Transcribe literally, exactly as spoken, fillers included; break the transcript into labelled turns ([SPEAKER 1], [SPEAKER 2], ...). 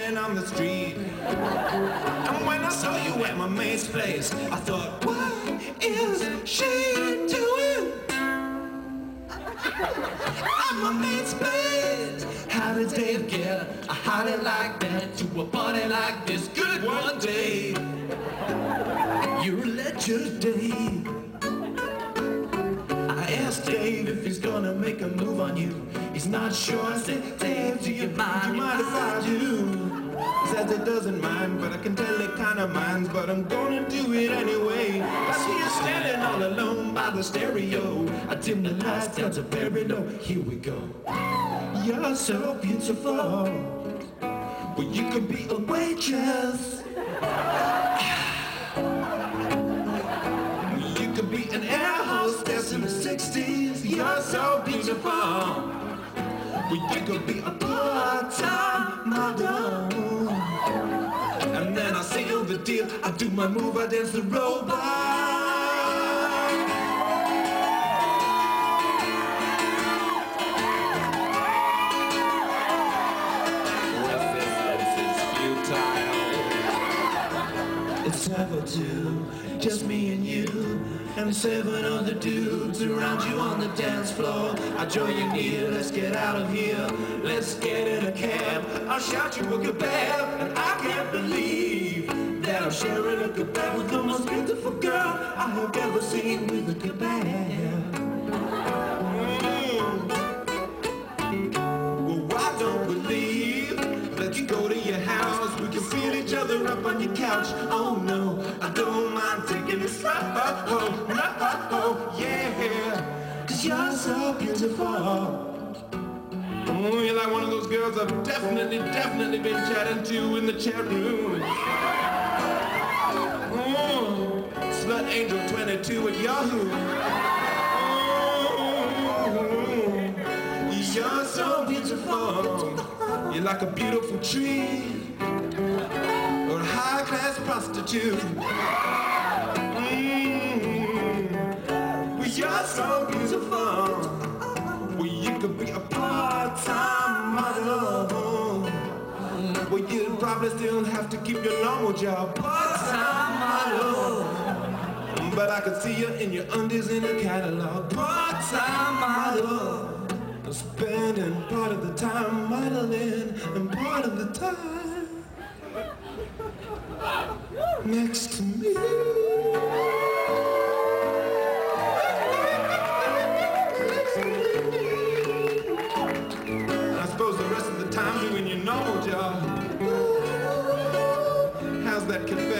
[SPEAKER 1] standing on the street. And when I saw you at my mate's place, I thought, what is she doing at my mate's place? How did Dave get a hottie like that to a party like this? Good one, Dave. You're a legend, Dave. I asked Dave if he's gonna make a move on you. He's not sure. I said, Dave, do you mind? Do you mind if I do? He says he doesn't mind, but I can tell he kinda minds. But I'm gonna do it anyway. I see you standing all alone by the stereo. I dim the lights down to very low. Here we go. You're so beautiful. Well, you could be a waitress. You could be an air hostess in the sixties. You're so beautiful. Well, you could be a part-time model. And then I seal the deal. I do my move, I dance the robot. It's never two, just me and you, and seven other dudes around you on the dance floor. I join you near, let's get out of here. Let's get in a cab, I'll shout you a kebab. And I can't believe that I'm sharing a kebab with the most beautiful girl I have ever seen with a kebab. Mm. Well, I don't believe that you go to your house. We can feel each other up on your couch. Oh no, I don't mind taking it slow. Oh, no, oh, yeah. Cause you're so beautiful. Oh, you're like one of those girls I've definitely, definitely been chatting to in the chat room. Oh, Slut Angel twenty-two at Yahoo. Oh, you're so beautiful. You're like a beautiful tree. Or a high-class prostitute. Mm-hmm. Well, you're so beautiful. Well, you could be a part-time model. Well, you'd probably still have to keep your normal job. Part-time model. But I could see you in your undies in a catalog. Part-time model. Spending part of the time modeling and part of the time next to me. I suppose the rest of the time doing your normal job. How's that?